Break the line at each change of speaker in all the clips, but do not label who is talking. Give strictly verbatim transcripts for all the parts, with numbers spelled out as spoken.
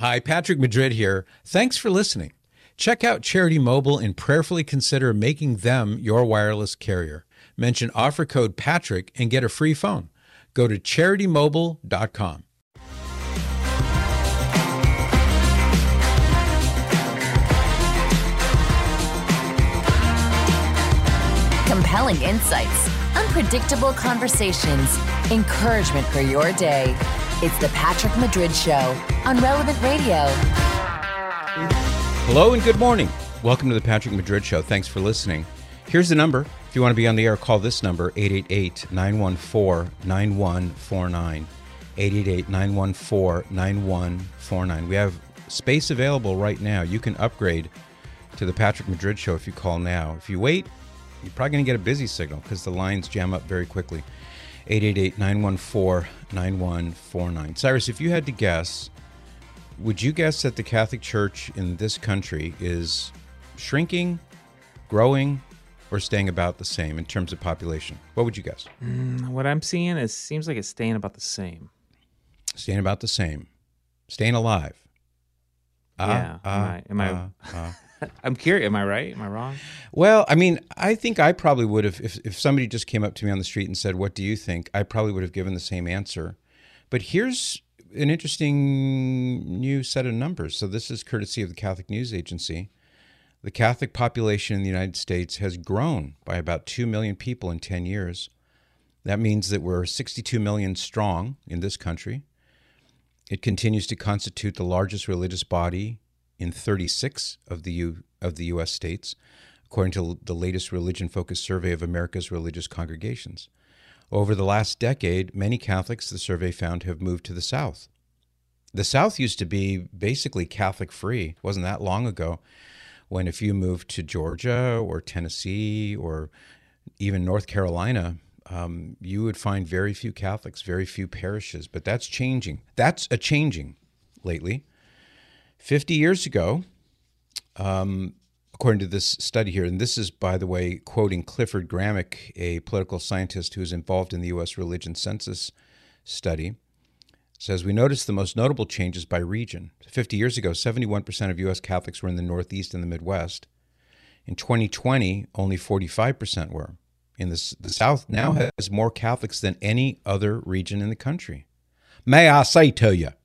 Hi, Patrick Madrid here. Thanks for listening. Check out Charity Mobile and prayerfully consider making them your wireless carrier. Mention offer code Patrick and get a free phone. Go to charity mobile dot com.
Compelling insights, unpredictable conversations, encouragement for your day. It's the Patrick Madrid Show on Relevant Radio.
Hello and good morning. Welcome to the Patrick Madrid Show. Thanks for listening. Here's the number. If you want to be on the air, call this number, eight eight eight, nine one four, nine one four nine. eight eight eight, nine one four, nine one four nine. We have space available right now. You can upgrade to the Patrick Madrid Show if you call now. If you wait, you're probably going to get a busy signal because the lines jam up very quickly. eight eight eight, nine one four, nine one four nine. Cyrus, if you had to guess, would you guess that the Catholic Church in this country is shrinking, growing, or staying about the same in terms of population? What would you guess?
Mm, what I'm seeing is seems like it's staying about the same.
Staying about the same. Staying alive.
Yeah.
Uh,
am I? Am I
uh, uh.
I'm curious. Am I right? Am I wrong?
Well, I mean, I think I probably would have, if, if somebody just came up to me on the street and said, what do you think? I probably would have given the same answer. But here's an interesting new set of numbers. So this is courtesy of the Catholic News Agency. The Catholic population in the United States has grown by about two million people in ten years. That means that we're sixty-two million strong in this country. It continues to constitute the largest religious body in thirty-six of the U, of the U S states, according to the latest religion-focused survey of America's religious congregations. Over the last decade, many Catholics, the survey found, have moved to the South. The South used to be basically Catholic-free. It wasn't that long ago when if you moved to Georgia or Tennessee or even North Carolina, um, you would find very few Catholics, very few parishes. But that's changing. That's a changing lately. fifty years ago, um, according to this study here, and this is, by the way, quoting Clifford Gramick, a political scientist who is involved in the U S religion census study, says, we noticed the most notable changes by region. fifty years ago, seventy-one percent of U S Catholics were in the Northeast and the Midwest. In twenty twenty, only forty-five percent were. In the, the South now has more Catholics than any other region in the country. May I say to you?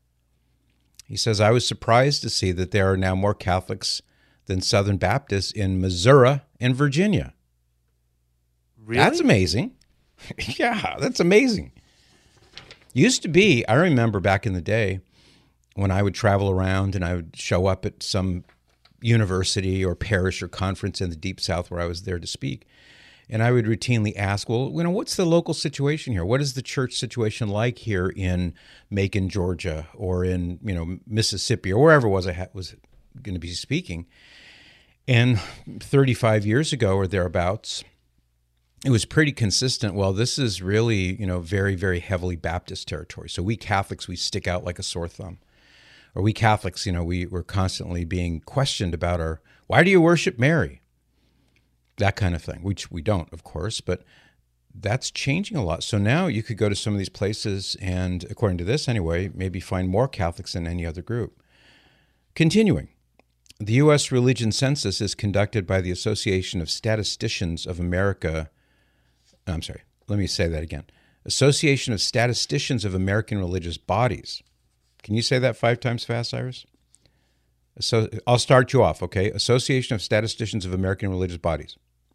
He says, I was surprised to see that there are now more Catholics than Southern Baptists in Missouri and Virginia.
Really?
That's amazing. Yeah, that's amazing. Used to be, I remember back in the day when I would travel around and I would show up at some university or parish or conference in the Deep South where I was there to speak. And I would routinely ask, well, you know, what's the local situation here? What is the church situation like here in Macon, Georgia, or in, you know, Mississippi, or wherever it was I ha- was going to be speaking? And thirty-five years ago or thereabouts, it was pretty consistent. Well, this is really, you know, very, very heavily Baptist territory. So we Catholics, we stick out like a sore thumb. Or we Catholics, you know, we, we're constantly being questioned about our, why do you worship Mary? That kind of thing, which we don't, of course, but that's changing a lot. So now you could go to some of these places and, according to this anyway, maybe find more Catholics than any other group. Continuing, the U S religion census is conducted by the Association of Statisticians of America. I'm sorry, let me say that again. Association of Statisticians of American Religious Bodies. Can you say that five times fast, Iris? So I'll start you off, okay? Association of Statisticians of American Religious Bodies.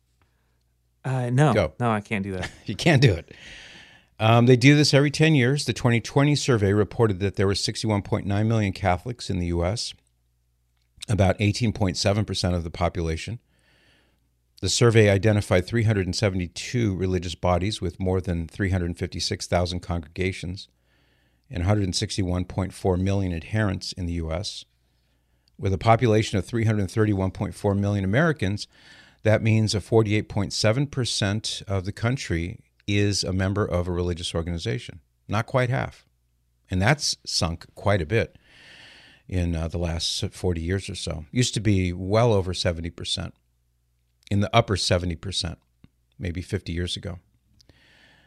Uh, no,
Go.
no, I can't do that.
You can't do it. Um, they do this every ten years. The twenty twenty survey reported that there were sixty-one point nine million Catholics in the U S, about eighteen point seven percent of the population. The survey identified three hundred seventy-two religious bodies with more than three hundred fifty-six thousand congregations and one hundred sixty-one point four million adherents in the U S. With a population of three hundred thirty-one point four million Americans, that means a forty-eight point seven percent of the country is a member of a religious organization. Not quite half. And that's sunk quite a bit in uh, the last forty years or so. Used to be well over seventy percent, in the upper seventy percent, maybe fifty years ago.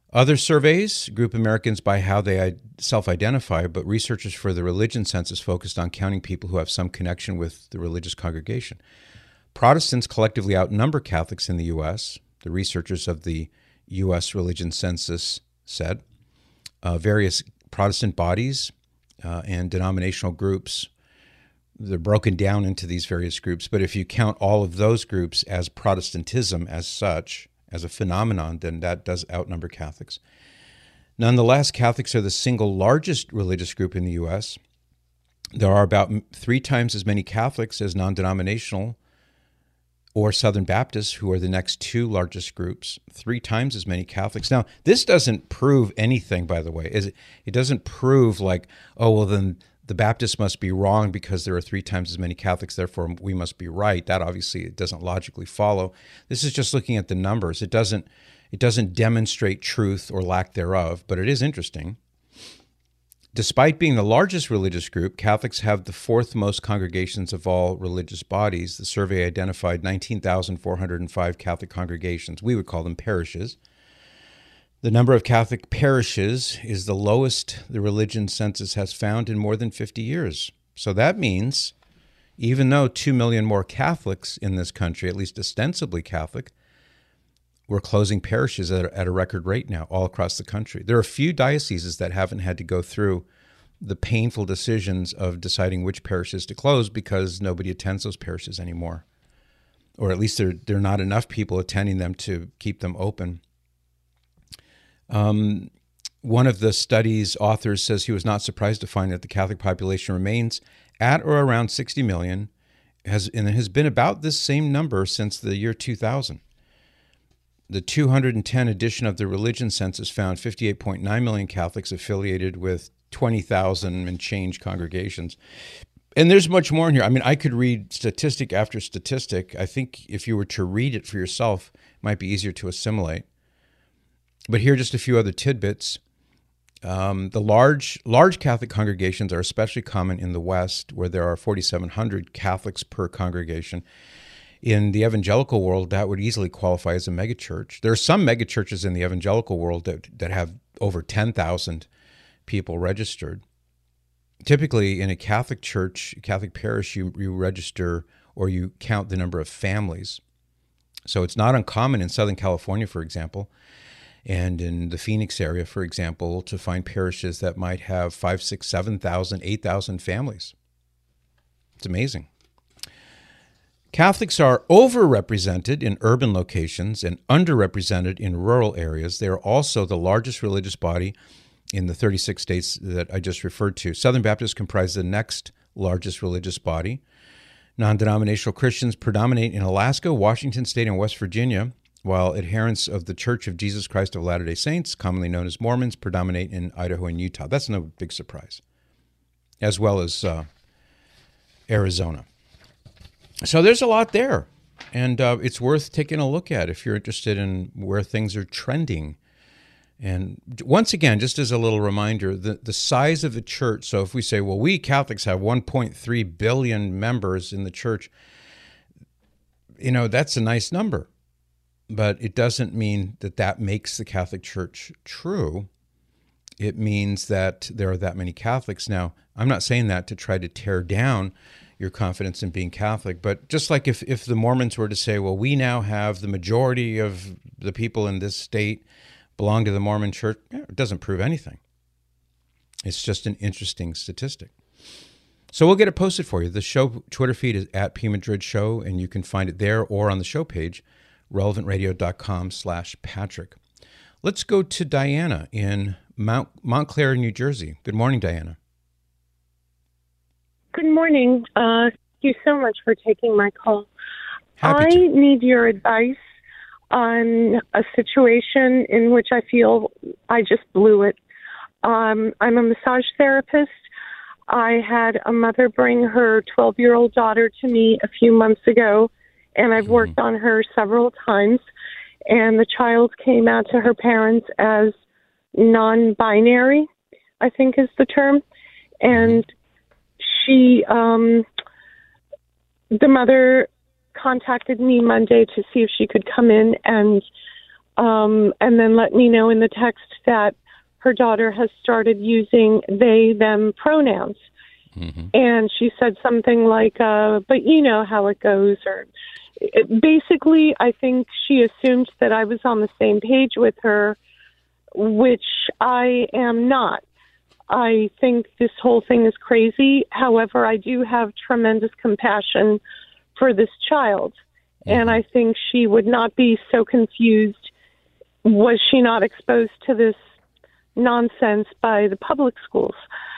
Other surveys group Americans by how they self-identify, but researchers for the religion census focused on counting people who have some connection with the religious congregation. Protestants collectively outnumber Catholics in the U S, the researchers of the U S religion census said. Uh, various Protestant bodies uh, and denominational groups, they're broken down into these various groups, but if you count all of those groups as Protestantism as such, as a phenomenon, then that does outnumber Catholics. Nonetheless, Catholics are the single largest religious group in the U S. There are about three times as many Catholics as non-denominational or Southern Baptists, who are the next two largest groups, three times as many Catholics. Now, this doesn't prove anything, by the way. Is it, it doesn't prove like, oh, well, then the Baptists must be wrong because there are three times as many Catholics, therefore we must be right. That obviously it doesn't logically follow. This is just looking at the numbers. It doesn't, it doesn't demonstrate truth or lack thereof, but it is interesting. Despite being the largest religious group, Catholics have the fourth most congregations of all religious bodies. The survey identified nineteen thousand four hundred five Catholic congregations. We would call them parishes. The number of Catholic parishes is the lowest the religion census has found in more than fifty years. So that means even though two million more Catholics in this country, at least ostensibly Catholic, we're closing parishes at a, at a record rate now all across the country. There are a few dioceses that haven't had to go through the painful decisions of deciding which parishes to close because nobody attends those parishes anymore. Or at least there, there are not enough people attending them to keep them open. Um, one of the study's authors says he was not surprised to find that the Catholic population remains at or around sixty million, has, and has been about this same number since the year two thousand. The two hundred ten edition of the religion census found fifty-eight point nine million Catholics affiliated with twenty thousand and change congregations. And there's much more in here. I mean, I could read statistic after statistic. I think if you were to read it for yourself, it might be easier to assimilate. But here are just a few other tidbits. Um, the large, large Catholic congregations are especially common in the West, where there are forty-seven hundred Catholics per congregation. In the evangelical world, that would easily qualify as a megachurch. There are some megachurches in the evangelical world that, that have over ten thousand people registered. Typically, in a Catholic church, Catholic parish, you, you register or you count the number of families. So it's not uncommon in Southern California, for example, and in the Phoenix area, for example, to find parishes that might have five, six, seven thousand, eight thousand families. It's amazing. Catholics are overrepresented in urban locations and underrepresented in rural areas. They are also the largest religious body in the thirty-six states that I just referred to. Southern Baptists comprise the next largest religious body. Non-denominational Christians predominate in Alaska, Washington State, and West Virginia, while adherents of the Church of Jesus Christ of Latter-day Saints, commonly known as Mormons, predominate in Idaho and Utah. That's no big surprise, as well as uh, Arizona. So there's a lot there, and uh, it's worth taking a look at if you're interested in where things are trending. And once again, just as a little reminder, the, the size of the church, so if we say, well, we Catholics have one point three billion members in the church, you know, that's a nice number, but it doesn't mean that that makes the Catholic Church true. It means that there are that many Catholics. Now, I'm not saying that to try to tear down your confidence in being Catholic, but just like if, if the Mormons were to say, well, we now have the majority of the people in this state belong to the Mormon Church, it doesn't prove anything. It's just an interesting statistic. So we'll get it posted for you. The show Twitter feed is at P Madrid Show, and you can find it there or on the show page, relevant radio dot com slash Patrick. Let's go to Diana in Mount, Montclair, New Jersey. Good morning, Diana.
Good morning. Uh, thank you so much for taking my call.
Happy
I
to.
need your advice on a situation in which I feel I just blew it. Um, I'm a massage therapist. I had a mother bring her twelve-year-old daughter to me a few months ago, and I've worked mm-hmm. on her several times. And the child came out to her parents as non-binary, I think is the term. And she, um, the mother contacted me Monday to see if she could come in and um, and then let me know in the text that her daughter has started using they, them pronouns. Mm-hmm. And she said something like, uh, but you know how it goes. Or it, basically, I think she assumed that I was on the same page with her, which I am not. I think this whole thing is crazy. However, I do have tremendous compassion for this child. Mm-hmm. And I think she would not be so confused. Was she not exposed to this nonsense by the public schools?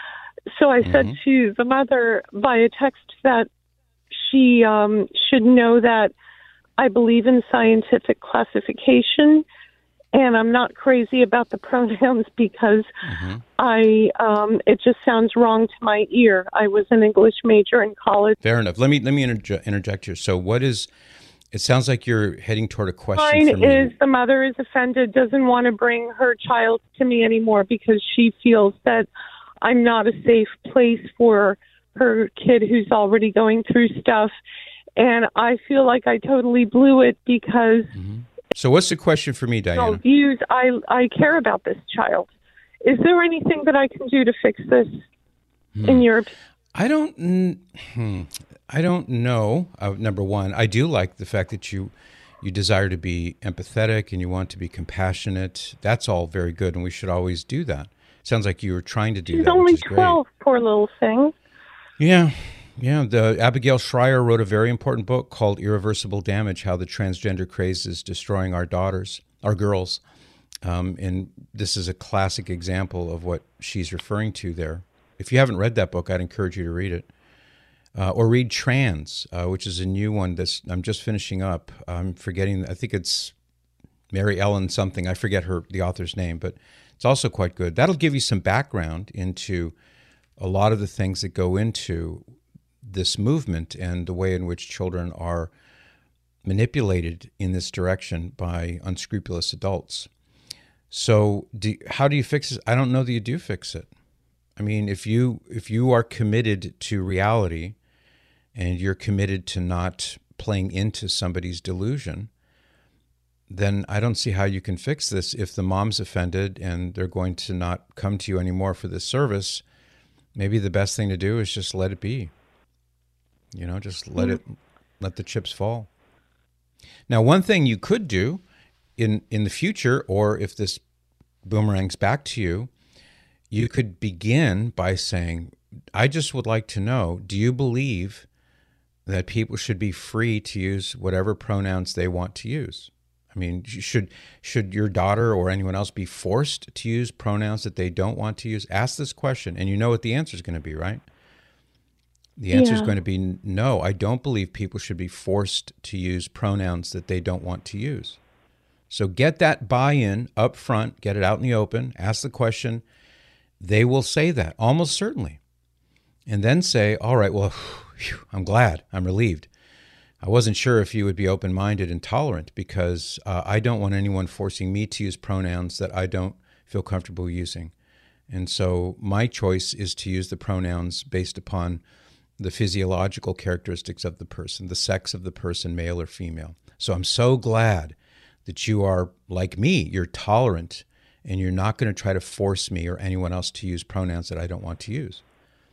So I mm-hmm. said to the mother via text that she um, should know that I believe in scientific classification, and I'm not crazy about the pronouns because mm-hmm. I um, it just sounds wrong to my ear. I was an English major in college.
Fair enough. Let me let me interje- interject here. So what is? It sounds like you're heading toward a question.
Mine
for me.
is the mother is offended, doesn't want to bring her child to me anymore because she feels that I'm not a safe place for her kid who's already going through stuff. And I feel like I totally blew it because...
Mm-hmm. So what's the question for me, Diana?
Views, I, I care about this child. Is there anything that I can do to fix this hmm. in your opinion?
I don't... Hmm, I don't know. Uh, number one, I do like the fact that you you desire to be empathetic and you want to be compassionate. That's all very good, and we should always do that. Sounds like you were trying to do
She's
that.
She's only
which is
twelve,
great.
Poor little thing.
Yeah, yeah. The Abigail Schreier wrote a very important book called Irreversible Damage: How the Transgender Craze is Destroying Our Daughters, Our Girls. Um, and this is a classic example of what she's referring to there. If you haven't read that book, I'd encourage you to read it. Uh, or read Trans, uh, which is a new one that's I'm just finishing up. I'm forgetting, I think it's Mary Ellen something. I forget her the author's name, but it's also quite good. That'll give you some background into a lot of the things that go into this movement and the way in which children are manipulated in this direction by unscrupulous adults. So do, how do you fix it? I don't know that you do fix it. I mean, if you if you are committed to reality and you're committed to not playing into somebody's delusion, then I don't see how you can fix this. If the mom's offended and they're going to not come to you anymore for this service, maybe the best thing to do is just let it be. You know, just let mm. it, let the chips fall. Now, one thing you could do in, in the future, or if this boomerangs back to you, you could begin by saying, I just would like to know, do you believe that people should be free to use whatever pronouns they want to use? I mean, should should your daughter or anyone else be forced to use pronouns that they don't want to use? Ask this question, and you know what the answer is going to be, right? The answer is
yeah.
going to be no, I don't believe people should be forced to use pronouns that they don't want to use. So get that buy-in up front, get it out in the open, ask the question. They will say that, almost certainly. And then say, all right, well, whew, I'm glad, I'm relieved. I wasn't sure if you would be open-minded and tolerant because uh, I don't want anyone forcing me to use pronouns that I don't feel comfortable using. And so my choice is to use the pronouns based upon the physiological characteristics of the person, the sex of the person, male or female. So I'm so glad that you are like me, you're tolerant, and you're not going to try to force me or anyone else to use pronouns that I don't want to use.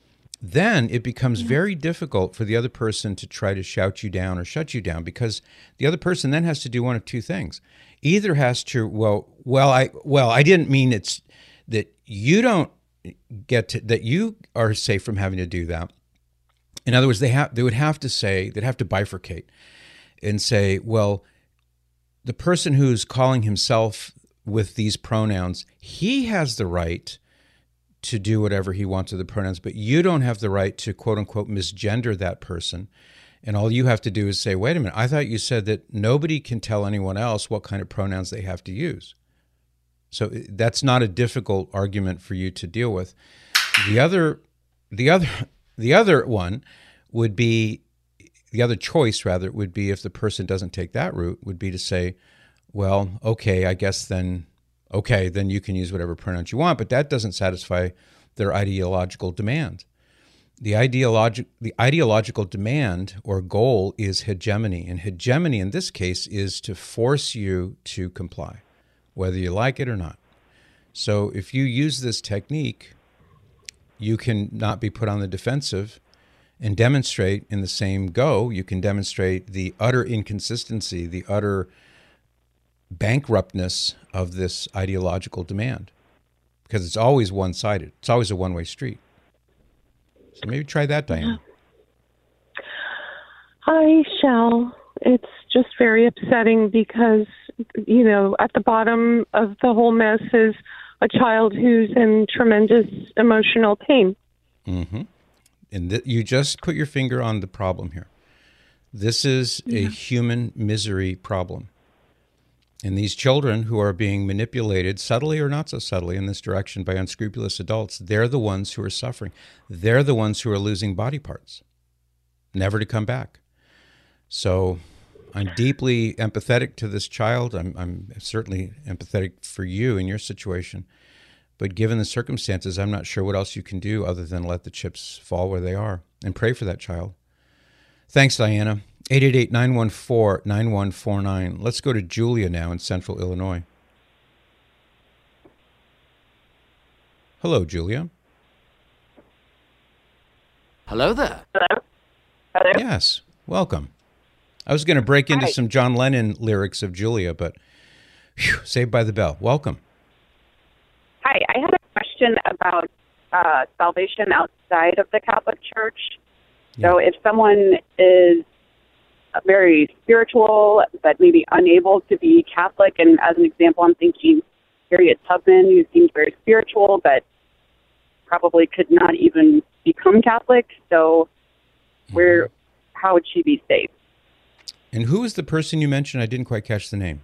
Then it becomes very difficult for the other person to try to shout you down or shut you down because the other person then has to do one of two things. Either has to, well, well, I, well, I didn't mean it's that you don't get to, that you are safe from having to do that. In other words, they have, they would have to say, they'd have to bifurcate and say, well, the person who's calling himself with these pronouns, he has the right to do whatever he wants with the pronouns, but you don't have the right to quote unquote misgender that person. And all you have to do is say, wait a minute, I thought you said that nobody can tell anyone else what kind of pronouns they have to use. So that's not a difficult argument for you to deal with. The other, the other, the other one would be, the other choice rather would be if the person doesn't take that route, would be to say, well, okay, I guess then, okay, then you can use whatever pronouns you want, but that doesn't satisfy their ideological demand. The, ideologi- the ideological demand or goal is hegemony, and hegemony in this case is to force you to comply. whether you like it or not. So if you use this technique, you can not be put on the defensive and demonstrate in the same go. You can demonstrate the utter inconsistency, the utter bankruptness of this ideological demand, because it's always one-sided. It's always a one-way street. So maybe try that, Diana.
I shall. It's just very upsetting because, you know, at the bottom of the whole mess is a child who's in tremendous emotional pain.
Mm-hmm. And th- you just put your finger on the problem here. This is a yeah. human misery problem. And these children who are being manipulated, subtly or not so subtly, in this direction by unscrupulous adults, they're the ones who are suffering. They're the ones who are losing body parts, never to come back. So I'm deeply empathetic to this child. I'm, I'm certainly empathetic for you in your situation. But given the circumstances, I'm not sure what else you can do other than let the chips fall where they are and pray for that child. Thanks, Diana. eight eight eight, nine one four, nine one four nine. Let's go to Julia now in Central Illinois. Hello, Julia.
Hello there.
Hello. Hello.
Yes, welcome. I was going to break into
Hi.
some John Lennon lyrics of Julia, but whew, saved by the bell. Welcome.
Hi, I had a question about uh, salvation outside of the Catholic Church.
Yeah.
So if someone is very spiritual but maybe unable to be Catholic, and as an example, I'm thinking Harriet Tubman, who seems very spiritual but probably could not even become Catholic. So where, how would she be saved?
And who was the person you mentioned? I didn't quite catch the name.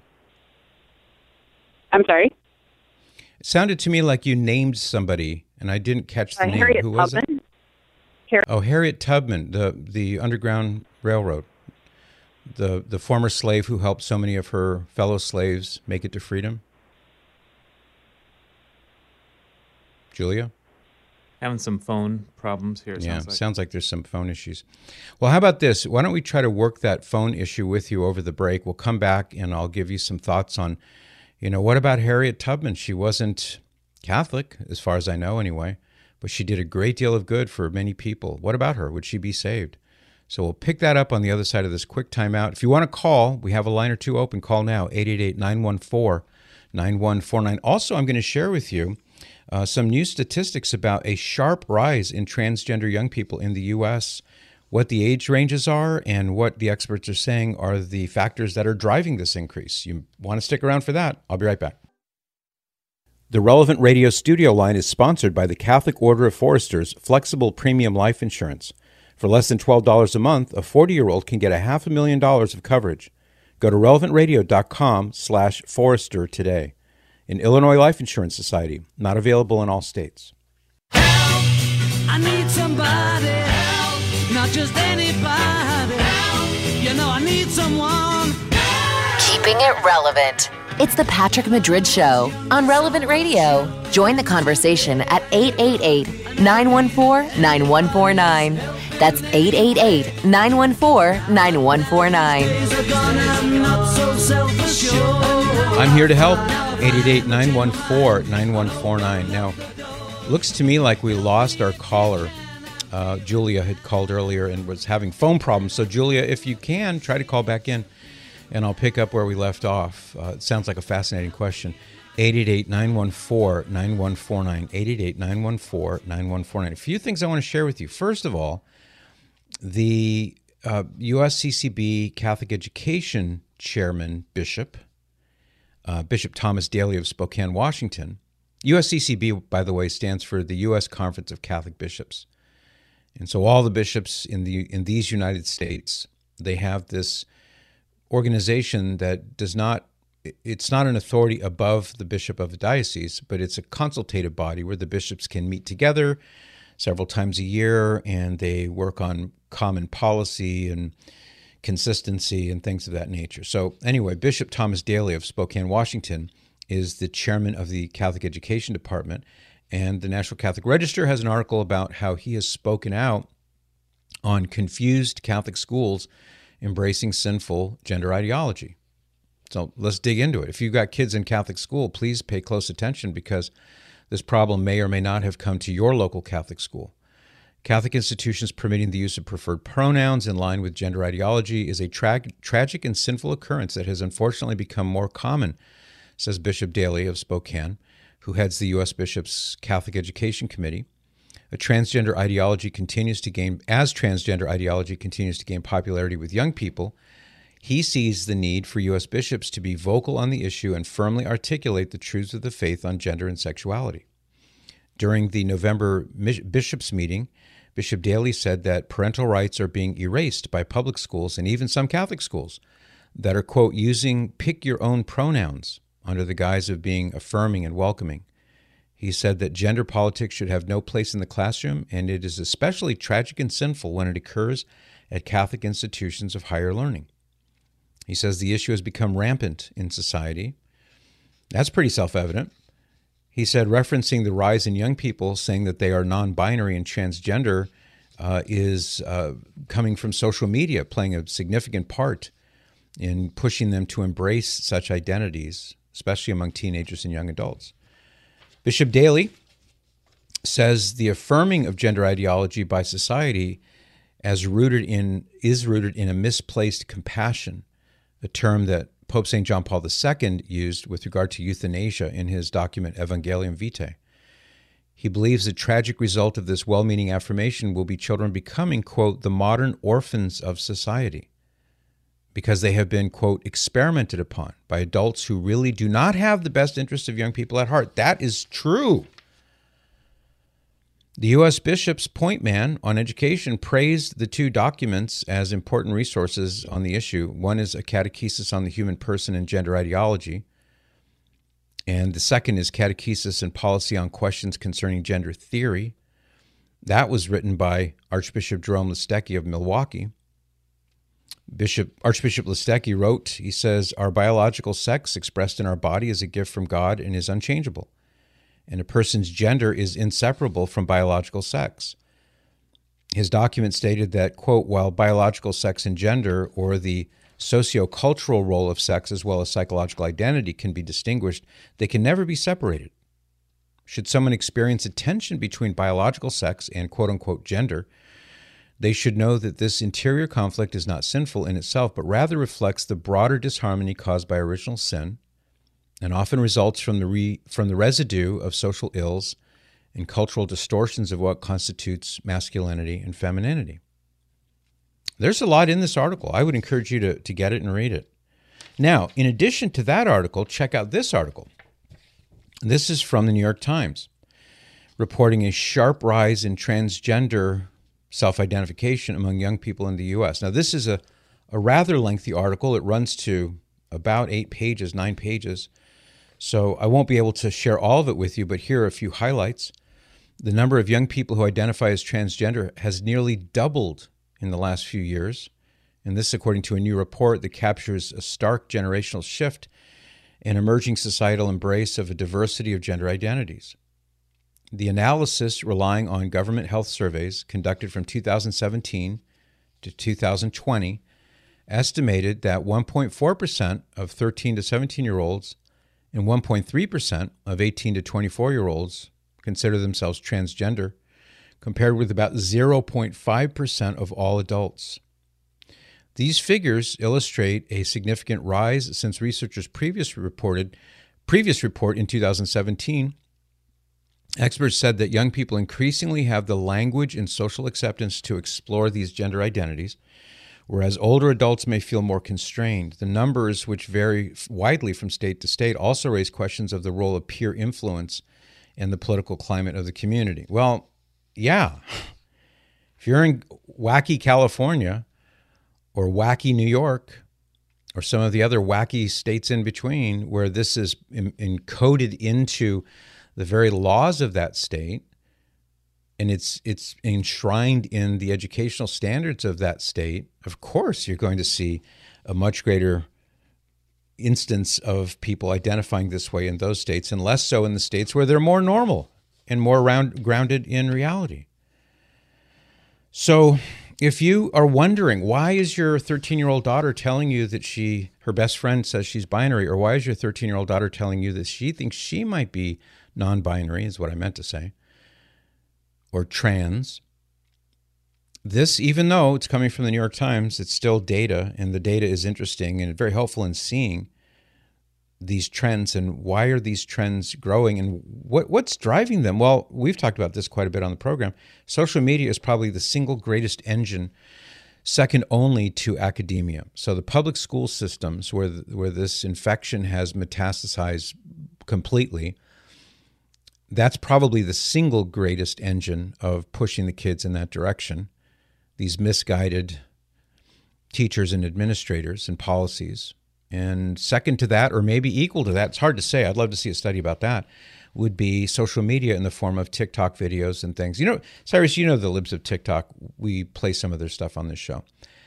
I'm sorry?
It sounded to me like you named somebody, and I didn't catch the
Uh,
name.
Harriet
Who was
Tubman.
it?
Harriet.
Oh, Harriet Tubman, the the Underground Railroad, the the former slave who helped so many of her fellow slaves make it to freedom. Julia?
Having some phone problems here. It
Yeah,
sounds like.
sounds like there's some phone issues. Well, how about this? Why don't we try to work that phone issue with you over the break? We'll come back and I'll give you some thoughts on, you know, what about Harriet Tubman? She wasn't Catholic, as far as I know anyway, but she did a great deal of good for many people. What about her? Would she be saved? So we'll pick that up on the other side of this quick timeout. If you want to call, we have a line or two open. Call now, eight eight eight, nine one four, nine one four nine. Also, I'm going to share with you Uh, some new statistics about a sharp rise in transgender young people in the U S, what the age ranges are, and what the experts are saying are the factors that are driving this increase. You want to stick around for that? I'll be right back. The Relevant Radio studio line is sponsored by the Catholic Order of Foresters Flexible Premium Life Insurance. For less than twelve dollars a month, a forty-year-old can get a half a million dollars of coverage. Go to relevant radio dot com slash forester today. An Illinois Life Insurance Society, not available in all states.
Help! I need somebody, help! Not just anybody, help! You know I need someone. Help!
Keeping it relevant. It's the Patrick Madrid Show on Relevant Radio. Join the conversation at eight eight eight, nine one four, nine one four nine. That's eight eight eight, nine one four, nine one four nine.
I'm here to help. eight eight eight, nine one four, nine one four nine. Now, looks to me like we lost our caller. Uh, Julia had called earlier and was having phone problems. So, Julia, if you can, try to call back in, and I'll pick up where we left off. Uh, it sounds like a fascinating question. eight eight eight, nine one four, nine one four nine. eight eight eight, nine one four, nine one four nine. A few things I want to share with you. First of all, the uh, U S C C B Catholic Education Chairman, Bishop, Uh, Bishop Thomas Daly of Spokane, Washington. U S C C B, by the way, stands for the U S Conference of Catholic Bishops. And so all the bishops in the in these United States, they have this organization that does not, it's not an authority above the bishop of the diocese, but it's a consultative body where the bishops can meet together several times a year, and they work on common policy and consistency and things of that nature. So anyway, Bishop Thomas Daly of Spokane, Washington is the chairman of the Catholic Education Department, and the National Catholic Register has an article about how he has spoken out on confused Catholic schools embracing sinful gender ideology. So let's dig into it. If you've got kids in Catholic school, please pay close attention because this problem may or may not have come to your local Catholic school. Catholic institutions permitting the use of preferred pronouns in line with gender ideology is a tra- tragic and sinful occurrence that has unfortunately become more common, says Bishop Daly of Spokane, who heads the U S Bishops' Catholic Education Committee. A transgender ideology continues to gain, as transgender ideology continues to gain popularity with young people, he sees the need for U S bishops to be vocal on the issue and firmly articulate the truths of the faith on gender and sexuality. During the November bishops' meeting, Bishop Daly said that parental rights are being erased by public schools and even some Catholic schools that are, quote, using pick-your-own pronouns under the guise of being affirming and welcoming. He said that gender politics should have no place in the classroom, and it is especially tragic and sinful when it occurs at Catholic institutions of higher learning. He says the issue has become rampant in society. That's pretty self-evident. He said, referencing the rise in young people saying that they are non-binary and transgender uh, is uh, coming from social media, playing a significant part in pushing them to embrace such identities, especially among teenagers and young adults. Bishop Daly says the affirming of gender ideology by society as rooted in is rooted in a misplaced compassion, a term that Pope Saint John Paul the Second used with regard to euthanasia in his document Evangelium Vitae. He believes the tragic result of this well-meaning affirmation will be children becoming, quote, the modern orphans of society, because they have been, quote, experimented upon by adults who really do not have the best interests of young people at heart. That is true. The U S Bishop's point man on education praised the two documents as important resources on the issue. One is a catechesis on the human person and gender ideology, and the second is Catechesis and Policy on Questions Concerning Gender Theory. That was written by Archbishop Jerome Listecki of Milwaukee. Bishop Archbishop Listecki wrote, he says, our biological sex expressed in our body is a gift from God and is unchangeable, and a person's gender is inseparable from biological sex. His document stated that, quote, while biological sex and gender, or the sociocultural role of sex as well as psychological identity, can be distinguished, they can never be separated. Should someone experience a tension between biological sex and quote-unquote gender, they should know that this interior conflict is not sinful in itself, but rather reflects the broader disharmony caused by original sin, and often results from the re, from the residue of social ills and cultural distortions of what constitutes masculinity and femininity. There's a lot in this article. I would encourage you to, to get it and read it. Now, in addition to that article, check out this article. This is from the New York Times, reporting a sharp rise in transgender self-identification among young people in the U S. Now, this is a, a rather lengthy article. It runs to about eight pages, nine pages. So I won't be able to share all of it with you, but here are a few highlights. The number of young people who identify as transgender has nearly doubled in the last few years, and this according to a new report that captures a stark generational shift and emerging societal embrace of a diversity of gender identities. The analysis, relying on government health surveys conducted from two thousand seventeen to two thousand twenty, estimated that one point four percent of thirteen to seventeen-year-olds and one point three percent of eighteen to twenty-four-year-olds consider themselves transgender, compared with about zero point five percent of all adults. These figures illustrate a significant rise since researchers previous reported, previous report in two thousand seventeen. Experts said that young people increasingly have the language and social acceptance to explore these gender identities, whereas older adults may feel more constrained. The numbers, which vary widely from state to state, also raise questions of the role of peer influence in the political climate of the community. Well, yeah, if you're in wacky California or wacky New York or some of the other wacky states in between where this is in- encoded into the very laws of that state, and it's it's enshrined in the educational standards of that state, of course you're going to see a much greater instance of people identifying this way in those states, and less so in the states where they're more normal and more round, grounded in reality. So if you are wondering, why is your thirteen-year-old daughter telling you that she, her best friend says she's binary, or why is your thirteen-year-old daughter telling you that she thinks she might be non-binary, is what I meant to say, or trans, this, even though it's coming from the New York Times, it's still data, and the data is interesting and very helpful in seeing these trends and why are these trends growing and what what's driving them. Well, we've talked about this quite a bit on the program. Social media is probably the single greatest engine, second only to academia. So the public school systems where where this infection has metastasized completely, that's probably the single greatest engine of pushing the kids in that direction. These misguided teachers and administrators and policies. And second to that, or maybe equal to that, it's hard to say, I'd love to see a study about that, would be social media in the form of TikTok videos and things. You know, Cyrus, you know the libs of TikTok. We play some of their stuff on this show.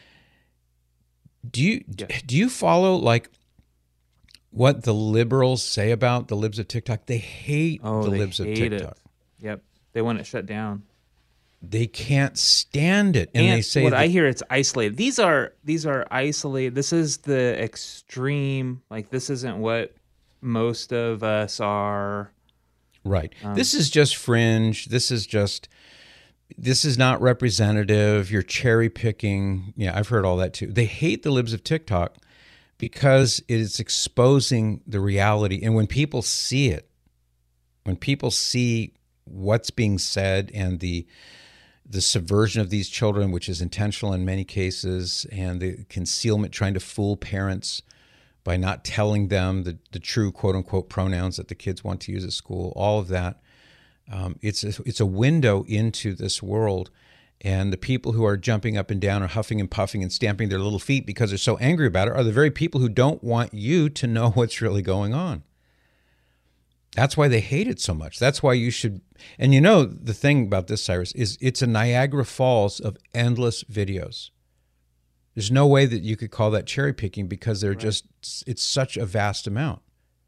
Do you
Yes.
do you follow like what the liberals say about the libs of TikTok? They hate
Oh,
the
they
libs of
hate
TikTok.
it. Yep. They want it shut down.
They can't stand it, and,
And
they say
what
that,
I hear, it's isolated. These are these are isolated. This is the extreme. Like this isn't what most of us are.
right. This is just fringe. This is just. This is not representative. You're cherry picking. Yeah, I've heard all that too. They hate the libs of TikTok because it is exposing the reality, and when people see it, when people see what's being said and the the subversion of these children, which is intentional in many cases, and the concealment, trying to fool parents by not telling them the, the true quote-unquote pronouns that the kids want to use at school, all of that. Um, it's, a, it's a window into this world, and the people who are jumping up and down or huffing and puffing and stamping their little feet because they're so angry about it are the very people who don't want you to know what's really going on. That's why they hate it so much. That's why you should, and you know, the thing about this, Cyrus, is it's a Niagara Falls of endless videos. There's no way that you could call that cherry picking because they're right. just, it's such a vast amount.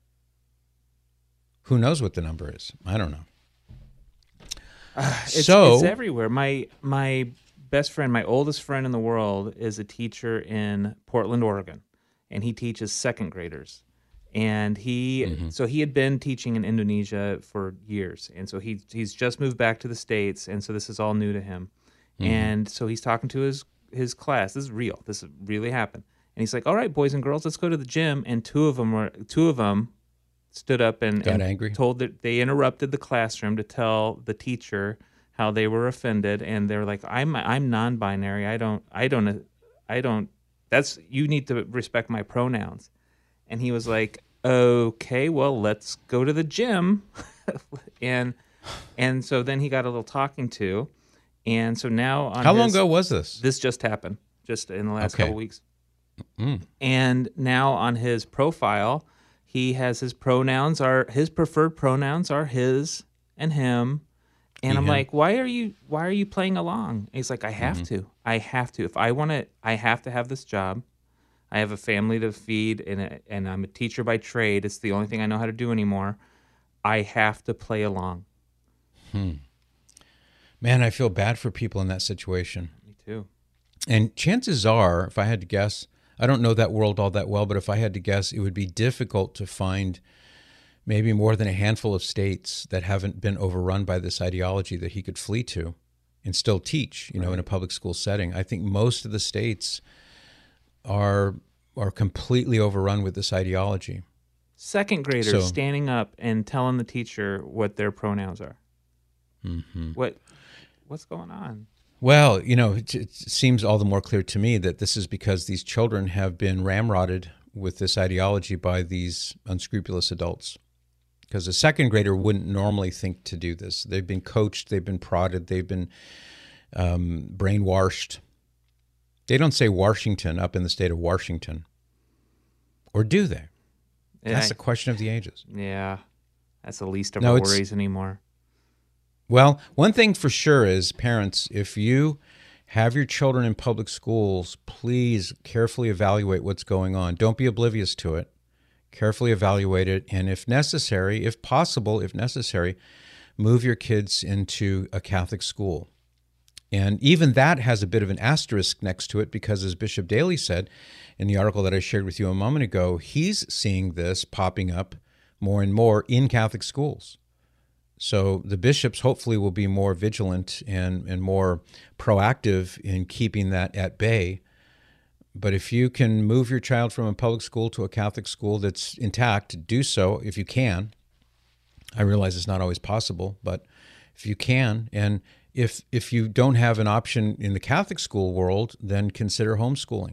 Who knows what the number is? I don't know.
Uh, it's,
so
it's everywhere. My my best friend, my oldest friend in the world, is a teacher in Portland, Oregon, and he teaches second graders. And he, mm-hmm. so he had been teaching in Indonesia for years, and so he he's just moved back to the States, and so this is all new to him. Mm-hmm. And so he's talking to his his class. This is real. This really happened. And he's like, "All right, boys and girls, let's go to the gym." And two of them were two of them stood up and,
got
and
angry.
Told that they interrupted the classroom to tell the teacher how they were offended, and they were like, "I'm I'm non-binary. I don't I don't I don't. That's you need to respect my pronouns." And he was like, "Okay, well, let's go to the gym." and and so then he got a little talking to. And so now on
How
his,
long ago was this?
This just happened, just in the last
Okay.
couple weeks.
Mm.
And now on his profile, he has his pronouns are his preferred pronouns are his and him. And
He,
I'm
him.
like, "Why are you why are you playing along?" And he's like, "I have
Mm-hmm.
to. I have to. If I want to I have to have this job. I have a family to feed, and and I'm a teacher by trade. It's the only thing I know how to do anymore. I have to play along."
Hmm. Man, I feel bad for people in that situation.
Me too.
And chances are, if I had to guess, I don't know that world all that well, but if I had to guess, it would be difficult to find maybe more than a handful of states that haven't been overrun by this ideology that he could flee to and still teach, you know,
Right.
in a public school setting. I think most of the states are are completely overrun with this ideology.
Second graders
So-
standing up and telling the teacher what their pronouns are.
Mm-hmm.
What what's going on?
Well, you know, it, it seems all the more clear to me that this is because these children have been ramrodded with this ideology by these unscrupulous adults. Because a second grader wouldn't normally think to do this. They've been coached, they've been prodded, they've been um, brainwashed. They don't say Washington up in the state of Washington. Or do they? That's
I-
the question of the ages.
Yeah, that's the least of
No,
our
it's-
worries anymore.
Well, one thing for sure is, parents, if you have your children in public schools, please carefully evaluate what's going on. Don't be oblivious to it. Carefully evaluate it, and if necessary, if possible, if necessary, move your kids into a Catholic school. And even that has a bit of an asterisk next to it because, as Bishop Daly said in the article that I shared with you a moment ago, he's seeing this popping up more and more in Catholic schools. So the bishops hopefully will be more vigilant and, and more proactive in keeping that at bay. But if you can move your child from a public school to a Catholic school that's intact, do so if you can. I realize it's not always possible, but if you can, and if if you don't have an option in the Catholic school world, then consider homeschooling.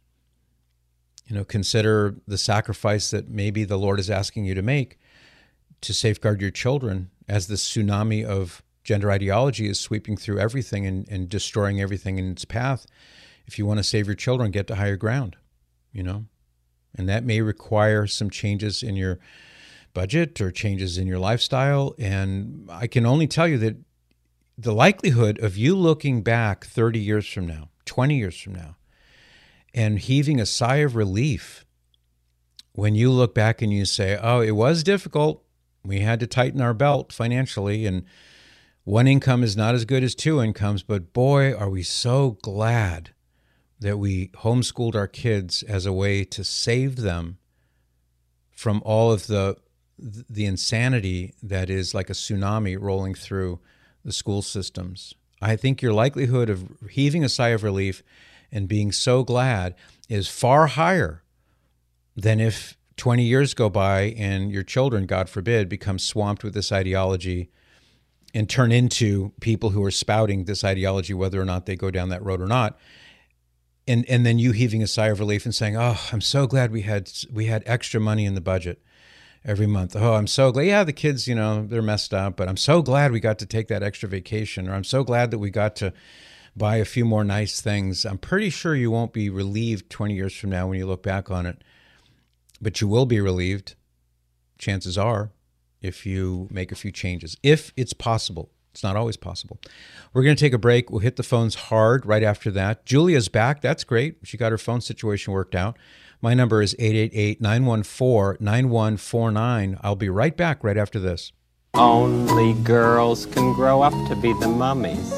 You know, consider the sacrifice that maybe the Lord is asking you to make to safeguard your children as the tsunami of gender ideology is sweeping through everything and, and destroying everything in its path. If you want to save your children, get to higher ground, you know, and that may require some changes in your budget or changes in your lifestyle. And I can only tell you that the likelihood of you looking back thirty years from now, twenty years from now, and heaving a sigh of relief when you look back and you say, oh, it was difficult. We had to tighten our belt financially, and one income is not as good as two incomes, but boy, are we so glad that we homeschooled our kids as a way to save them from all of the the insanity that is like a tsunami rolling through the school systems. I think your likelihood of heaving a sigh of relief and being so glad is far higher than if twenty years go by and your children, God forbid, become swamped with this ideology and turn into people who are spouting this ideology, whether or not they go down that road or not. And and then you heaving a sigh of relief and saying, oh, I'm so glad we had we had extra money in the budget every month. Oh, I'm so glad. Yeah, the kids, you know, they're messed up, but I'm so glad we got to take that extra vacation, or I'm so glad that we got to buy a few more nice things. I'm pretty sure you won't be relieved twenty years from now when you look back on it, but you will be relieved, chances are, if you make a few changes, if it's possible. It's not always possible. We're going to take a break. We'll hit the phones hard right after that. Julia's back. That's great. She got her phone situation worked out. My number is eight eight eight, nine one four, nine one four nine. I'll be right back right after this.
Only girls can grow up to be the mummies.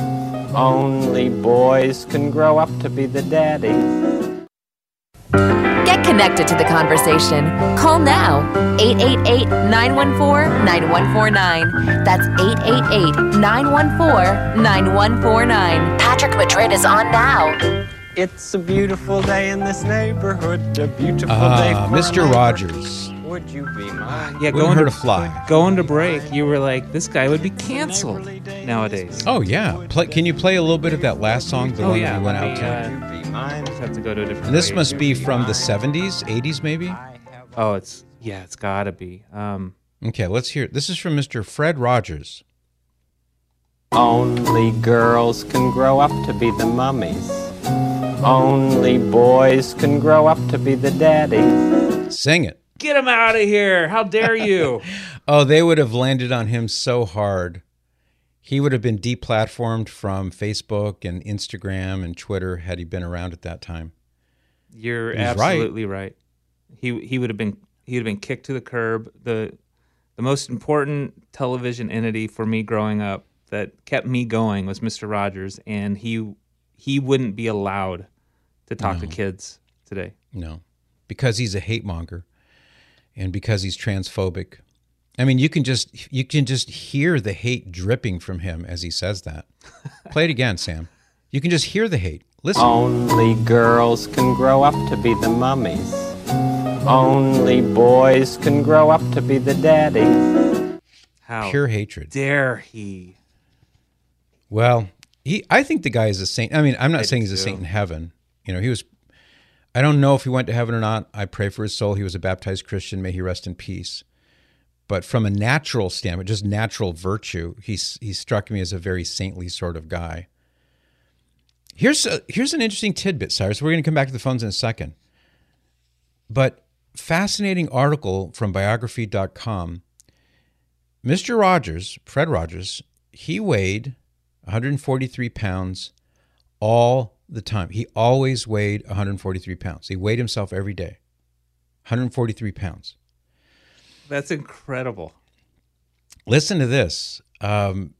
Only boys can grow up to be the daddies.
Get connected to the conversation. Call now, eight eight eight, nine one four, nine one four nine. That's eight eight eight, nine one four, nine one four nine. Patrick Madrid is on now.
It's a beautiful day in this neighborhood, a beautiful
Ah,
day for
Mister
a lover.
Rogers.
Would you be mine?
Yeah,
Wouldn't
going
hurt
to
a fly.
Going to break, you were like, this guy would be canceled nowadays.
Oh, yeah. Play, can you play a little bit of that last song, the
Oh,
one
yeah,
that we went
let
out
me,
to?
uh,
Would you be mine?
Just have to go to a different.
And this
page.
must be from the seventies, eighties maybe?
Oh, it's yeah, it's gotta be. Um,
Okay, let's hear it. This is from Mister Fred Rogers.
Only girls can grow up to be the mummies. Only boys can grow up to be the daddies.
Sing it.
get him out of here! How dare you?
Oh, they would have landed on him so hard. He would have been deplatformed from Facebook and Instagram and Twitter had he been around at that time.
You're
He's right.
absolutely right. He he would have been he would have been kicked to the curb. The the most important television entity for me growing up that kept me going was Mister Rogers, and he he wouldn't be allowed to talk to kids today.
No, because he's a hate monger and because he's transphobic. I mean, you can just you can just hear the hate dripping from him as he says that. Play it again, Sam. You can just hear the hate. Listen.
Only girls can grow up to be the mummies. Only boys can grow up to be the daddies.
How
Pure hatred.
dare he?
Well, he I think the guy is a saint. I mean, I'm not
I
saying
do
he's a saint
too.
in heaven. You know, he was I don't know if he went to heaven or not. I pray for his soul. He was a baptized Christian. May he rest in peace. But from a natural standpoint, just natural virtue, he's he struck me as a very saintly sort of guy. Here's a, here's an interesting tidbit, Cyrus. We're going to come back to the phones in a second. But fascinating article from biography dot com. Mister Rogers, Fred Rogers, he weighed one hundred forty-three pounds all the time. He always weighed one hundred forty-three pounds. He weighed himself every day. one hundred forty-three pounds.
That's incredible.
Listen to this. Um,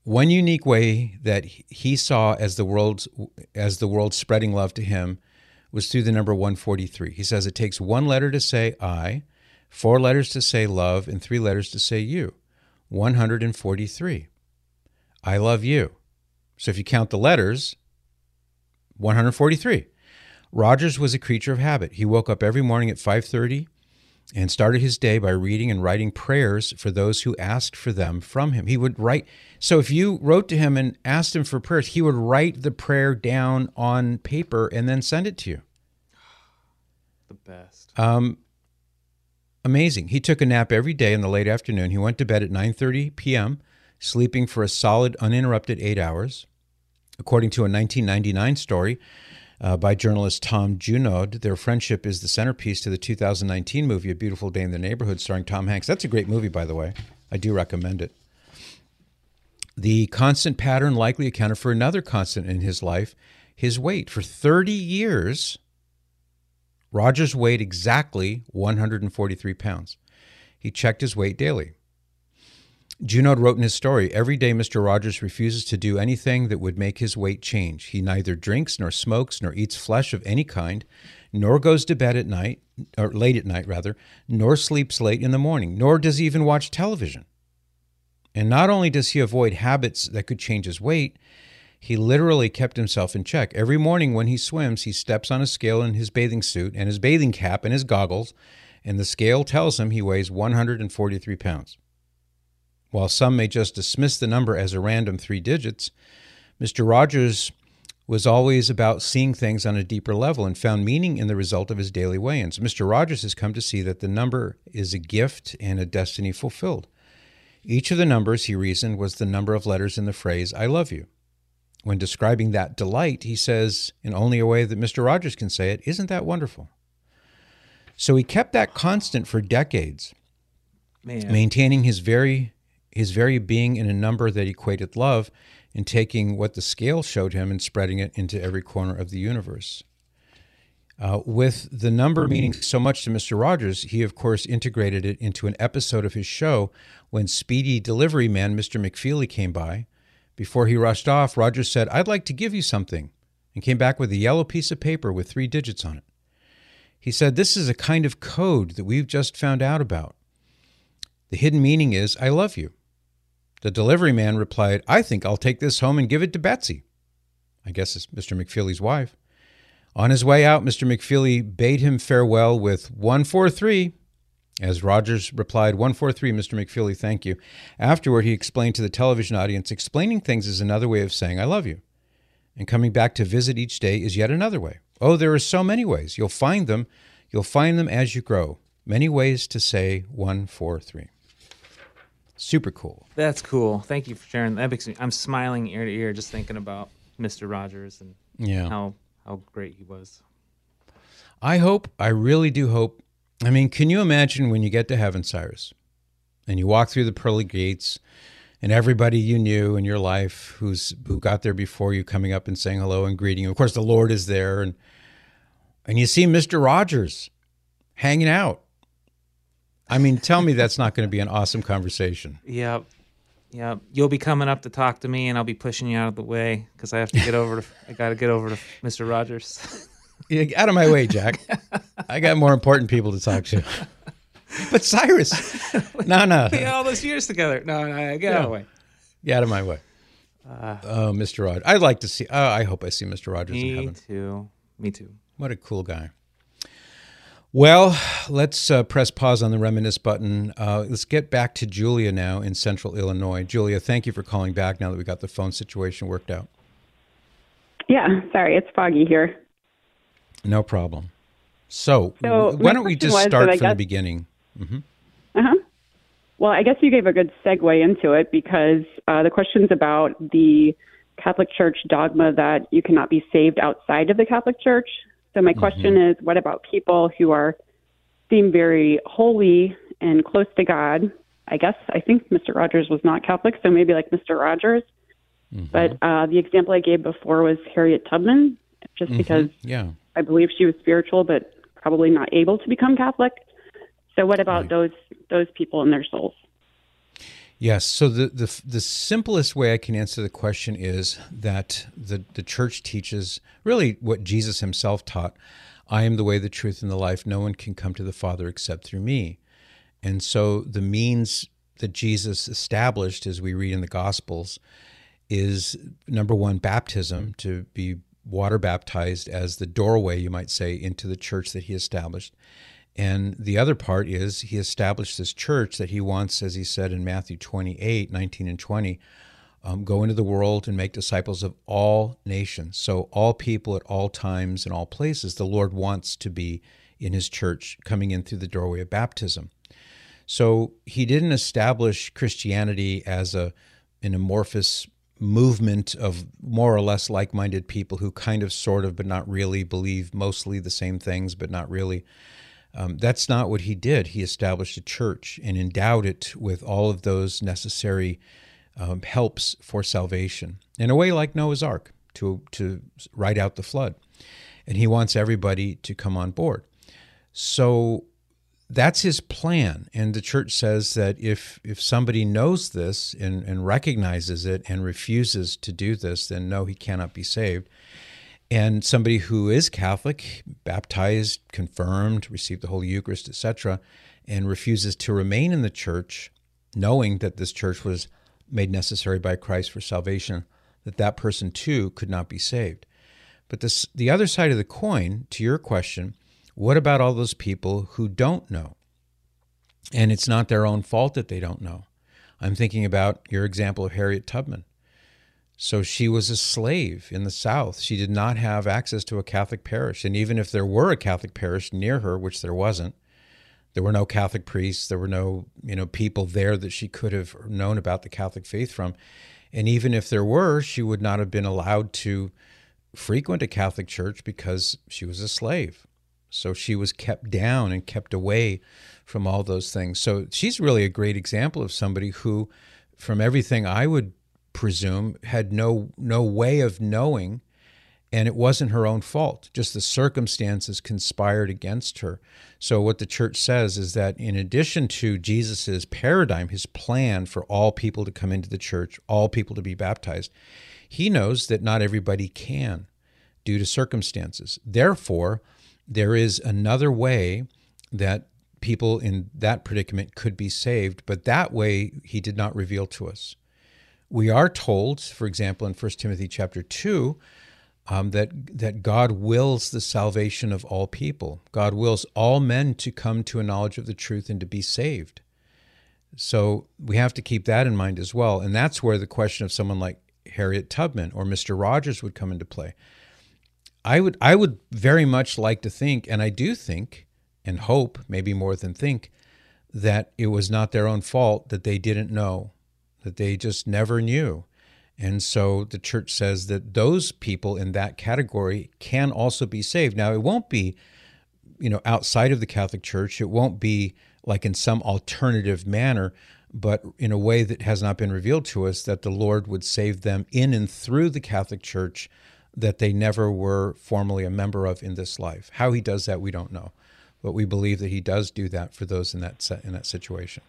one unique way that he saw as the world's as the world spreading love to him was through the number one forty-three. He says it takes one letter to say I, four letters to say love, and three letters to say you. one hundred forty-three. I love you. So if you count the letters, one hundred forty-three. Rogers was a creature of habit. He woke up every morning at five thirty and started his day by reading and writing prayers for those who asked for them from him. He would write. So if you wrote to him and asked him for prayers, he would write the prayer down on paper and then send it to you.
The best.
Um, amazing. He took a nap every day in the late afternoon. He went to bed at nine thirty p.m., sleeping for a solid, uninterrupted eight hours. According to a nineteen ninety-nine story uh, by journalist Tom Junod, their friendship is the centerpiece to the two thousand nineteen movie A Beautiful Day in the Neighborhood, starring Tom Hanks. That's a great movie, by the way. I do recommend it. The constant pattern likely accounted for another constant in his life, his weight. For thirty years, Rogers weighed exactly one hundred forty-three pounds. He checked his weight daily. Junod wrote in his story, every day Mister Rogers refuses to do anything that would make his weight change. He neither drinks nor smokes nor eats flesh of any kind, nor goes to bed at night, or late at night rather, nor sleeps late in the morning, nor does he even watch television. And not only does he avoid habits that could change his weight, he literally kept himself in check. Every morning when he swims, he steps on a scale in his bathing suit and his bathing cap and his goggles, and the scale tells him he weighs one hundred forty-three pounds. While some may just dismiss the number as a random three digits, Mister Rogers was always about seeing things on a deeper level and found meaning in the result of his daily weigh-ins. Mister Rogers has come to see that the number is a gift and a destiny fulfilled. Each of the numbers, he reasoned, was the number of letters in the phrase, I love you. When describing that delight, he says, in only a way that Mister Rogers can say it, isn't that wonderful? So he kept that constant for decades,
Man.
maintaining his very his very being in a number that equated love and taking what the scale showed him and spreading it into every corner of the universe. Uh, with the number meaning so much to Mister Rogers, he, of course, integrated it into an episode of his show when speedy delivery man Mister McFeely came by. Before he rushed off, Rogers said, I'd like to give you something, and came back with a yellow piece of paper with three digits on it. He said, this is a kind of code that we've just found out about. The hidden meaning is, I love you. The delivery man replied, I think I'll take this home and give it to Betsy. I guess it's Mister McFeely's wife. On his way out, Mister McFeely bade him farewell with one four three. As Rogers replied, one four three, Mister McFeely, thank you. Afterward, he explained to the television audience, explaining things is another way of saying I love you. And coming back to visit each day is yet another way. Oh, there are so many ways. You'll find them. You'll find them as you grow. Many ways to say one four three. Super cool.
That's cool. Thank you for sharing. That makes me, I'm smiling ear to ear just thinking about Mister Rogers and
yeah.
how how great he was.
I hope, I really do hope. I mean, can you imagine when you get to heaven, Cyrus, and you walk through the pearly gates, and everybody you knew in your life who's who got there before you coming up and saying hello and greeting you. Of course, the Lord is there, and and you see Mister Rogers hanging out. I mean, tell me that's not going to be an awesome conversation.
Yep. Yep. You'll be coming up to talk to me, and I'll be pushing you out of the way because I have to get over to, I got to get over to Mister Rogers.
Yeah, out of my way, Jack. I got more important people to talk to. But Cyrus, no, no.
We had all those years together. No, no, get out of the way.
Get out of my way. Uh, oh, Mister Rogers. I'd like to see, oh, I hope I see Mister Rogers in heaven.
Me too. Me too.
What a cool guy. Well, let's uh, press pause on the reminisce button. Uh, let's get back to Julia now in Central Illinois. Julia, thank you for calling back now that we got the phone situation worked out.
Yeah, sorry, it's foggy here.
No problem. So,
so
why don't we just
was,
start from
guess,
the beginning? Mm-hmm.
Uh-huh. Well, I guess you gave a good segue into it because uh, the question's about the Catholic Church dogma that you cannot be saved outside of the Catholic Church. So my question mm-hmm. is, what about people who are seem very holy and close to God? I guess I think Mister Rogers was not Catholic, so maybe like Mister Rogers. Mm-hmm. But uh, the example I gave before was Harriet Tubman, just
mm-hmm.
because
yeah.
I believe she was spiritual, but probably not able to become Catholic. So what about right. those those people and their souls?
Yes. So the, the the simplest way I can answer the question is that the, the church teaches really what Jesus himself taught. I am the way, the truth, and the life. No one can come to the Father except through me. And so the means that Jesus established, as we read in the Gospels, is number one, baptism, to be water baptized as the doorway, you might say, into the church that he established. And the other part is he established this church that he wants, as he said in Matthew twenty-eight, nineteen and twenty, um, go into the world and make disciples of all nations. So all people at all times and all places, the Lord wants to be in his church coming in through the doorway of baptism. So he didn't establish Christianity as a an amorphous movement of more or less like-minded people who kind of, sort of, but not really believe mostly the same things, but not really. Um, that's not what he did. He established a church and endowed it with all of those necessary um, helps for salvation, in a way like Noah's Ark, to to ride out the flood. And he wants everybody to come on board. So that's his plan. And the church says that if if somebody knows this and, and recognizes it and refuses to do this, then no, he cannot be saved. And somebody who is Catholic, baptized, confirmed, received the Holy Eucharist, et cetera, and refuses to remain in the church, knowing that this church was made necessary by Christ for salvation, that that person too could not be saved. But this, the other side of the coin, to your question, what about all those people who don't know? And it's not their own fault that they don't know. I'm thinking about your example of Harriet Tubman. So she was a slave in the South. She did not have access to a Catholic parish. And even if there were a Catholic parish near her, which there wasn't, there were no Catholic priests, there were no, you know, people there that she could have known about the Catholic faith from. And even if there were, she would not have been allowed to frequent a Catholic church because she was a slave. So she was kept down and kept away from all those things. So she's really a great example of somebody who, from everything I would presume, had no no way of knowing, and it wasn't her own fault. Just the circumstances conspired against her. So what the church says is that in addition to Jesus's paradigm, his plan for all people to come into the church, all people to be baptized, he knows that not everybody can due to circumstances. Therefore, there is another way that people in that predicament could be saved, but that way he did not reveal to us. We are told, for example, in First Timothy chapter two, um, that that God wills the salvation of all people. God wills all men to come to a knowledge of the truth and to be saved. So we have to keep that in mind as well. And that's where the question of someone like Harriet Tubman or Mister Rogers would come into play. I would I would very much like to think, and I do think and hope, maybe more than think, that it was not their own fault, that they didn't know, that they just never knew. And so the church says that those people in that category can also be saved. Now, it won't be, you know, outside of the Catholic Church. It won't be like in some alternative manner, but in a way that has not been revealed to us, that the Lord would save them in and through the Catholic Church that they never were formally a member of in this life. How he does that, we don't know. But we believe that he does do that for those in that in that situation.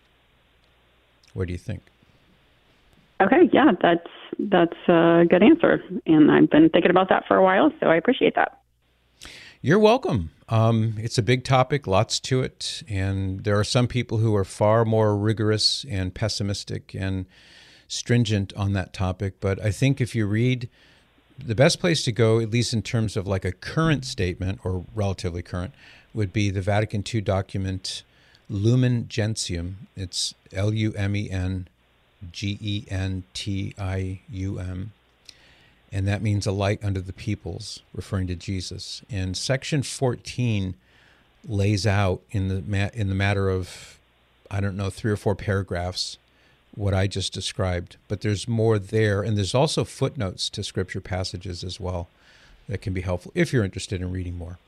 What do you think?
Okay, yeah, that's that's a good answer, and I've been thinking about that for a while, so I appreciate that.
You're welcome. Um, it's a big topic, lots to it, and there are some people who are far more rigorous and pessimistic and stringent on that topic, but I think if you read, the best place to go, at least in terms of like a current statement, or relatively current, would be the Vatican two document Lumen Gentium. It's L U M E N G E N T I U M, and that means a light unto the peoples, referring to Jesus. And section fourteen lays out in the ma- in the matter of, I don't know, three or four paragraphs, what I just described. But there's more there, and there's also footnotes to scripture passages as well that can be helpful if you're interested in reading more.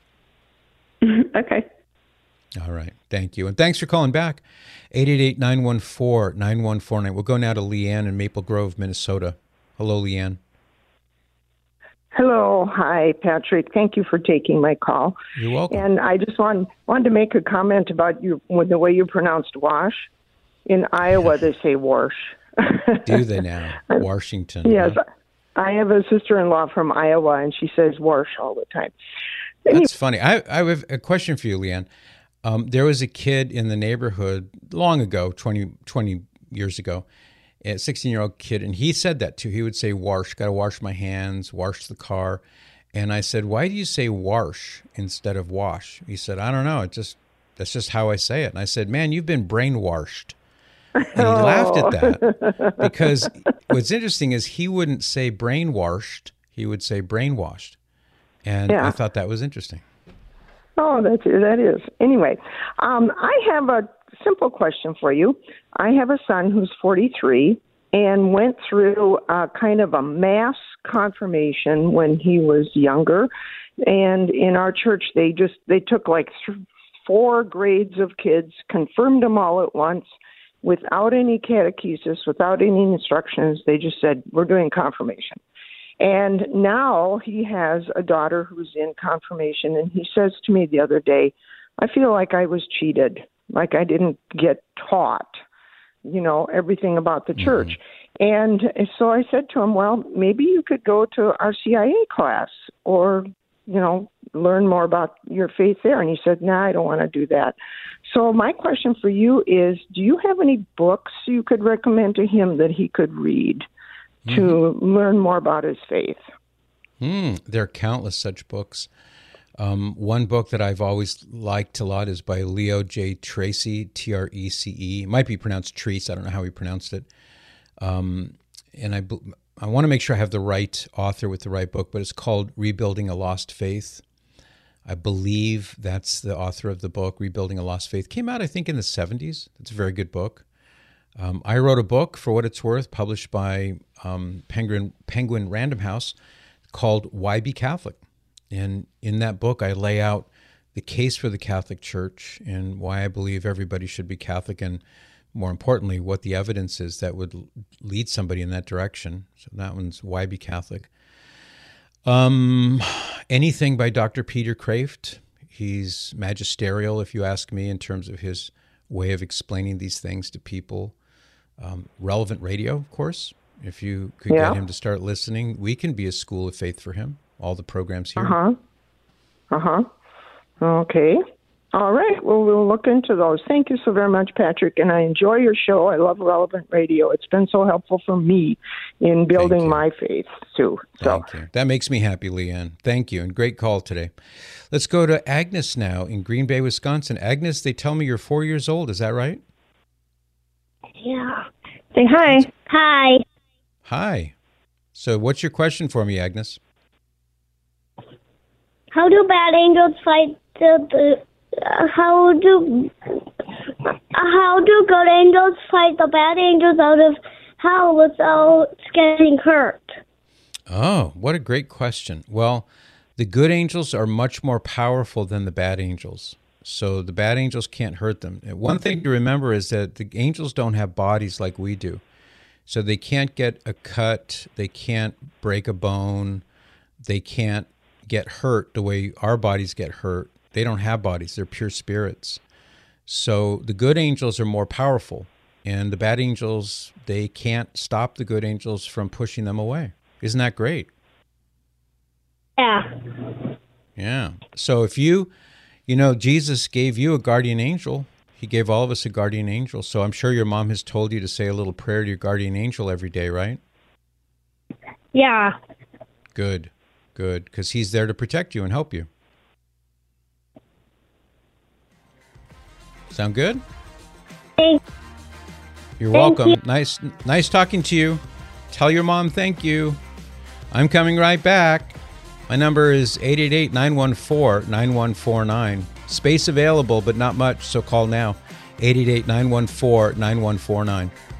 Okay.
All right. Thank you. And thanks for calling back. eight eight eight, nine one four, nine one four nine. We'll go now to Leanne in Maple Grove, Minnesota. Hello, Leanne.
Hello. Hi, Patrick. Thank you for taking my call.
You're welcome.
And I just want, wanted to make a comment about you, with the way you pronounced wash. In Iowa, they say wash.
Do they now? Washington.
Yes.
Huh?
I have a sister-in-law from Iowa, and she says wash all the time.
That's funny. I, I have a question for you, Leanne. Um, there was a kid in the neighborhood long ago, twenty, twenty years ago, a sixteen-year-old kid, and he said that too. He would say wash, got to wash my hands, wash the car. And I said, why do you say wash instead of wash? He said, I don't know. It just that's just how I say it. And I said, man, you've been brainwashed. And he oh. laughed at that because what's interesting is he wouldn't say brainwashed. He would say brainwashed. And yeah. I thought that was interesting.
Oh, that's, that is. Anyway, um, I have a simple question for you. I have a son who's forty-three and went through uh, kind of a mass confirmation when he was younger. And in our church, they just, they took like th- four grades of kids, confirmed them all at once, without any catechesis, without any instructions. They just said, we're doing confirmation. And now he has a daughter who's in confirmation, and he says to me the other day, I feel like I was cheated, like I didn't get taught, you know, everything about the church. Mm-hmm. And so I said to him, well, maybe you could go to our C I A class or, you know, learn more about your faith there. And he said, nah, I don't want to do that. So my question for you is, do you have any books you could recommend to him that he could read mm-hmm. to learn more about his faith?
Mm, there are countless such books. Um, one book that I've always liked a lot is by Leo J. Tracy, T R E C E. It might be pronounced Treece. I don't know how he pronounced it. Um, and I, I want to make sure I have the right author with the right book, but it's called Rebuilding a Lost Faith. I believe that's the author of the book, Rebuilding a Lost Faith. Came out, I think, in the seventies. It's a very good book. Um, I wrote a book, for what it's worth, published by um, Penguin, Penguin Random House, called Why Be Catholic? And in that book, I lay out the case for the Catholic Church and why I believe everybody should be Catholic, and more importantly, what the evidence is that would lead somebody in that direction. So that one's Why Be Catholic? Um, anything by Doctor Peter Kraft. He's magisterial, if you ask me, in terms of his way of explaining these things to people. Um, Relevant Radio, of course. If you could yeah. get him to start listening, we can be a school of faith for him. All the programs here.
Uh-huh. Uh-huh. Okay. All right. Well, we'll look into those. Thank you so very much, Patrick. And I enjoy your show. I love Relevant Radio. It's been so helpful for me in building my faith, too. So.
Thank you. That makes me happy, Leanne. Thank you. And great call today. Let's go to Agnes now in Green Bay, Wisconsin. Agnes, they tell me you're four years old. Is that right?
Yeah.
Say hi.
Hi.
Hi. So what's your question for me, Agnes?
How do bad angels fight the... the Uh, how do uh, how do good angels fight the bad angels out of hell without getting hurt?
Oh, what a great question. Well, the good angels are much more powerful than the bad angels. So the bad angels can't hurt them. And one thing to remember is that the angels don't have bodies like we do. So they can't get a cut, they can't break a bone, they can't get hurt the way our bodies get hurt. They don't have bodies. They're pure spirits. So the good angels are more powerful, and the bad angels, they can't stop the good angels from pushing them away. Isn't that great?
Yeah.
Yeah. So if you, you know, Jesus gave you a guardian angel. He gave all of us a guardian angel. So I'm sure your mom has told you to say a little prayer to your guardian angel every day, right?
Yeah.
Good. Good. Because he's there to protect you and help you. Sound good?
Thanks.
You're welcome. You. Nice nice talking to you. Tell your mom thank you. I'm coming right back. My number is eight eight eight, nine one four, nine one four nine. Space available, but not much, so call now. eight eight eight, nine one four, nine one four nine.